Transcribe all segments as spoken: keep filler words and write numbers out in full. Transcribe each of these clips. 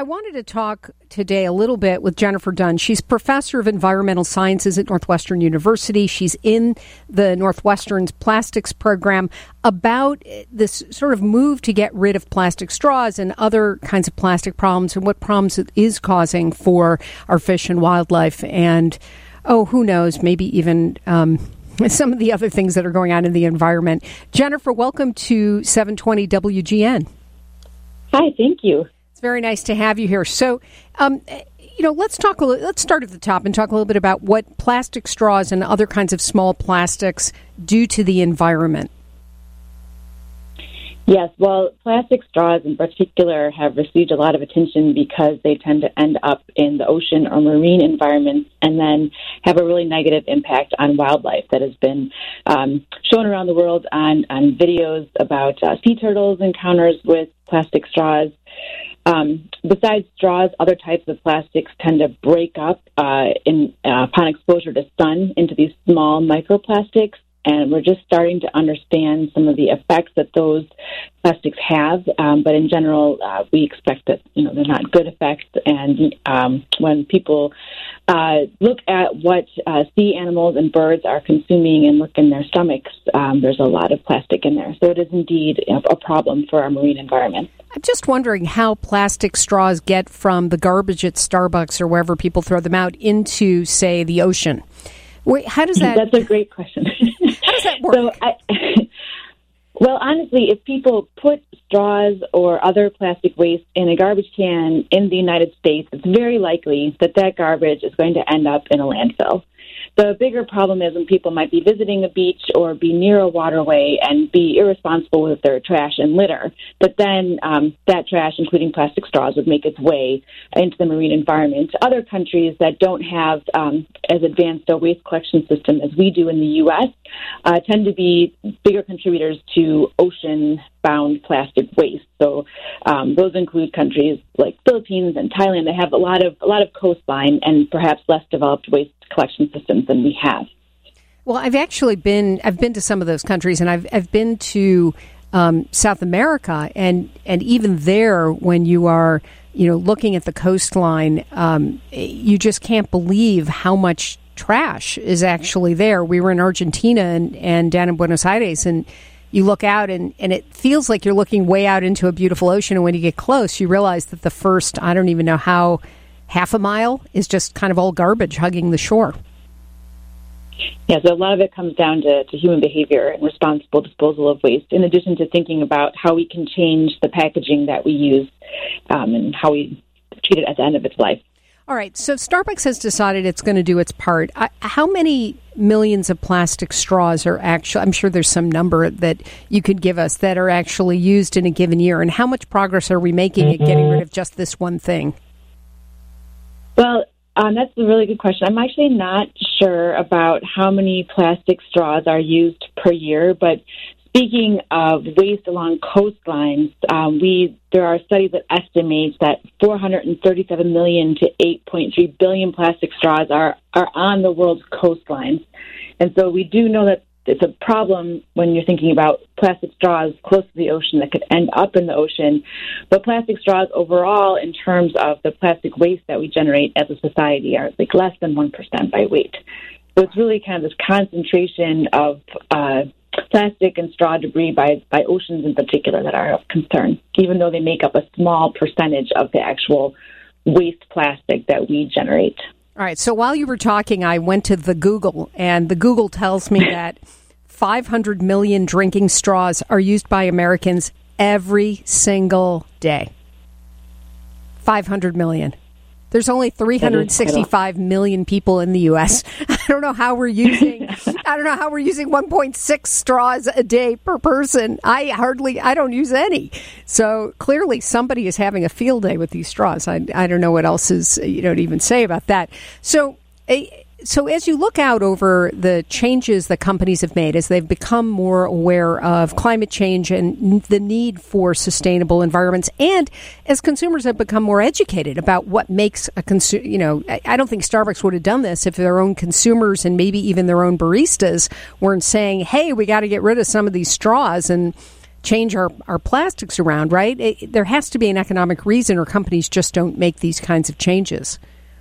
I wanted to talk today a little bit with Jennifer Dunn. She's professor of environmental sciences at Northwestern University. She's in the Northwestern's plastics program about this sort of move to get rid of plastic straws and other kinds of plastic problems and what problems it is causing for our fish and wildlife and, oh, who knows, maybe even um, some of the other things that are going on in the environment. Jennifer, welcome to seven twenty W G N. Hi, thank you. Very nice to have you here. So, um, you know, let's talk. A little, let's start at the top and talk a little bit about what plastic straws and other kinds of small plastics do to the environment. Yes, well, plastic straws in particular have received a lot of attention because they tend to end up in the ocean or marine environments and then have a really negative impact on wildlife that has been um, shown around the world on, on videos about uh, sea turtles' encounters with plastic straws. Um, besides straws, other types of plastics tend to break up uh, in, uh, upon exposure to sun into these small microplastics, and we're just starting to understand some of the effects that those plastics have. Um, but in general, uh, we expect that you know they're not good effects. And um, when people uh, look at what uh, sea animals and birds are consuming and look in their stomachs, um, there's a lot of plastic in there. So it is indeed a problem for our marine environment. I'm just wondering how plastic straws get from the garbage at Starbucks or wherever people throw them out into, say, the ocean. Wait, how does that? That's a great question. How does that work? So I, well, honestly, if people put straws or other plastic waste in a garbage can in the United States, it's very likely that that garbage is going to end up in a landfill. The bigger problem is when people might be visiting a beach or be near a waterway and be irresponsible with their trash and litter. But then um, that trash, including plastic straws, would make its way into the marine environment. Other countries that don't have um, as advanced a waste collection system as we do in the U S uh, tend to be bigger contributors to ocean-bound plastic waste. So um, those include countries like Philippines and Thailand that have a lot of a lot of coastline and perhaps less developed waste collection systems than we have. Well, I've actually been I've been to some of those countries, and I've I've been to um, South America, and and even there, when you are you know looking at the coastline, um, you just can't believe how much trash is actually there. We were in Argentina and, and down in Buenos Aires, and you look out and, and it feels like you're looking way out into a beautiful ocean. And when you get close, you realize that the first, I don't even know how, half a mile is just kind of all garbage hugging the shore. Yeah, so a lot of it comes down to, to human behavior and responsible disposal of waste, in addition to thinking about how we can change the packaging that we use um, and how we treat it at the end of its life. All right, so Starbucks has decided it's going to do its part. Uh, how many millions of plastic straws are actually, I'm sure there's some number that you could give us, that are actually used in a given year, and how much progress are we making mm-hmm. at getting rid of just this one thing? Well, um, that's a really good question. I'm actually not sure about how many plastic straws are used per year, but speaking of waste along coastlines, um, we there are studies that estimate that four hundred thirty-seven million to eight point three billion plastic straws are, are on the world's coastlines. And so we do know that it's a problem when you're thinking about plastic straws close to the ocean that could end up in the ocean. But plastic straws overall, in terms of the plastic waste that we generate as a society, are like less than one percent by weight. So it's really kind of this concentration of uh, plastic and straw debris by, by oceans in particular that are of concern, even though they make up a small percentage of the actual waste plastic that we generate. All right, so while you were talking, I went to the Google, and the Google tells me that five hundred million drinking straws are used by Americans every single day. five hundred million. There's only three hundred sixty-five million people in the U S I don't know how we're using, I don't know how we're using one point six straws a day per person. I hardly, I don't use any. So clearly somebody is having a field day with these straws. I, I don't know what else is, you know, to even say about that. So, a, So as you look out over the changes that companies have made, as they've become more aware of climate change and the need for sustainable environments, and as consumers have become more educated about what makes a consumer, you know, I don't think Starbucks would have done this if their own consumers and maybe even their own baristas weren't saying, hey, we got to get rid of some of these straws. And change our, our plastics around, right? It, there has to be an economic reason, or companies just don't make these kinds of changes.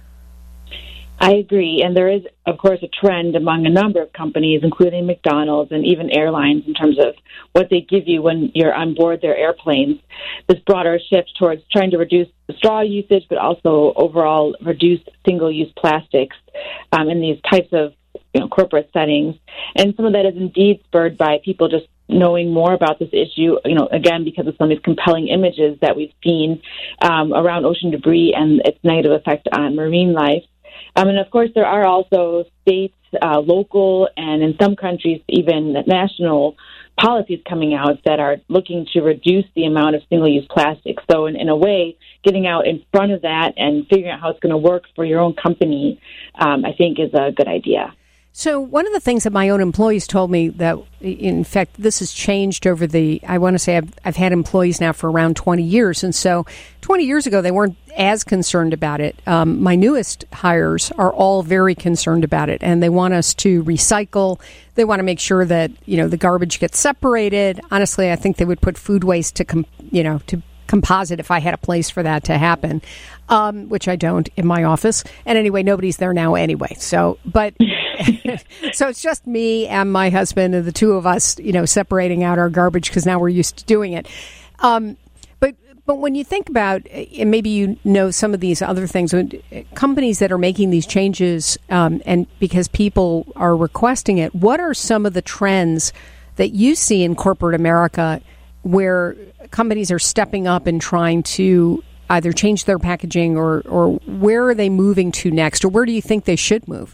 I agree. And there is, of course, a trend among a number of companies, including McDonald's and even airlines, in terms of what they give you when you're on board their airplanes. This broader shift towards trying to reduce straw usage, but also overall reduce single-use plastics um, in these types of you know, corporate settings. And some of that is indeed spurred by people just knowing more about this issue, you know, again, because of some of these compelling images that we've seen um, around ocean debris and its negative effect on marine life. Um, and, of course, there are also states, uh, local, and in some countries, even national policies coming out that are looking to reduce the amount of single-use plastics. So, in, in a way, getting out in front of that and figuring out how it's going to work for your own company, um, I think, is a good idea. So one of the things that my own employees told me that, in fact, this has changed over the, I want to say I've, I've had employees now for around twenty years. And so twenty years ago, they weren't as concerned about it. Um, my newest hires are all very concerned about it, and they want us to recycle. They want to make sure that, you know, the garbage gets separated. Honestly, I think they would put food waste to, com- you know, to composite if I had a place for that to happen, um, which I don't in my office. And anyway, nobody's there now anyway. So, but so it's just me and my husband and the two of us, you know, separating out our garbage because now we're used to doing it. Um, but but when you think about, and maybe you know some of these other things, when companies that are making these changes, um, and because people are requesting it, what are some of the trends that you see in corporate America where companies are stepping up and trying to either change their packaging, or, or where are they moving to next, or where do you think they should move?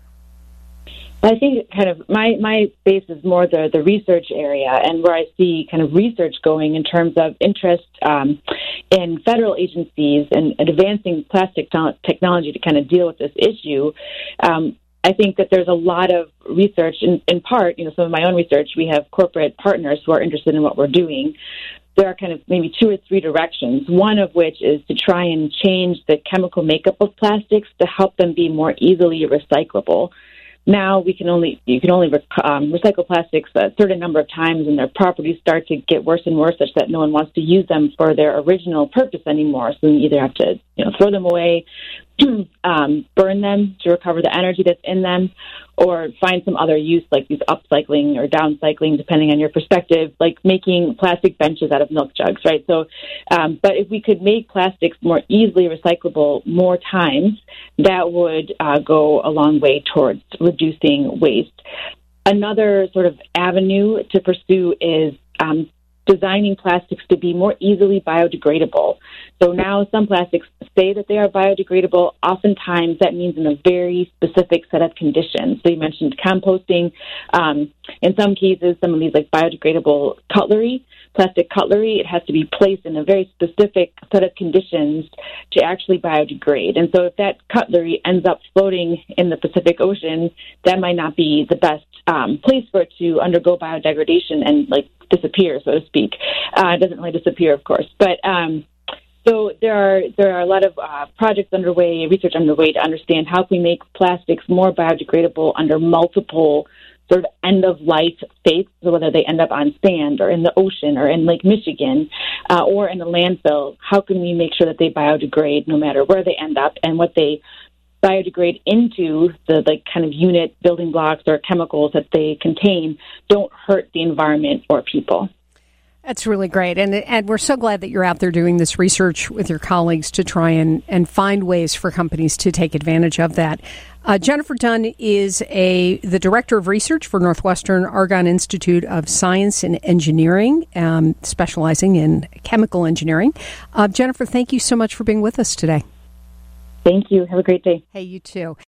I think kind of my, my base is more the, the research area, and where I see kind of research going in terms of interest um, in federal agencies and advancing plastic technology to kind of deal with this issue. Um, I think that there's a lot of research, in, in part, you know, some of my own research, we have corporate partners who are interested in what we're doing. There are kind of maybe two or three directions, one of which is to try and change the chemical makeup of plastics to help them be more easily recyclable. Now we can only you can only um, recycle plastics a certain number of times, and their properties start to get worse and worse, such that no one wants to use them for their original purpose anymore. So you either have to you know throw them away, um, burn them to recover the energy that's in them, or find some other use like these upcycling or downcycling, depending on your perspective, like making plastic benches out of milk jugs, right? So, um, but if we could make plastics more easily recyclable more times, that would uh, go a long way towards reducing waste. Another sort of avenue to pursue is um, designing plastics to be more easily biodegradable. So now some plastics say that they are biodegradable. Oftentimes that means in a very specific set of conditions. So you mentioned composting. Um, in some cases, some of these like biodegradable cutlery, plastic cutlery, it has to be placed in a very specific set of conditions to actually biodegrade. And so if that cutlery ends up floating in the Pacific Ocean, that might not be the best um, place for it to undergo biodegradation and like disappear, so to speak. Uh, it doesn't really disappear, of course. But um, so there are there are a lot of uh, projects underway, research underway to understand how can we make plastics more biodegradable under multiple sort of end-of-life states, so whether they end up on sand or in the ocean or in Lake Michigan uh, or in a landfill. How can we make sure that they biodegrade no matter where they end up, and what they biodegrade into the like kind of unit building blocks or chemicals that they contain don't hurt the environment or people. That's really great. And and we're so glad that you're out there doing this research with your colleagues to try and, and find ways for companies to take advantage of that. Uh, Jennifer Dunn is a the Director of Research for Northwestern Argonne Institute of Science and Engineering, um, specializing in chemical engineering. Uh, Jennifer, thank you so much for being with us today. Thank you. Have a great day. Hey, you too.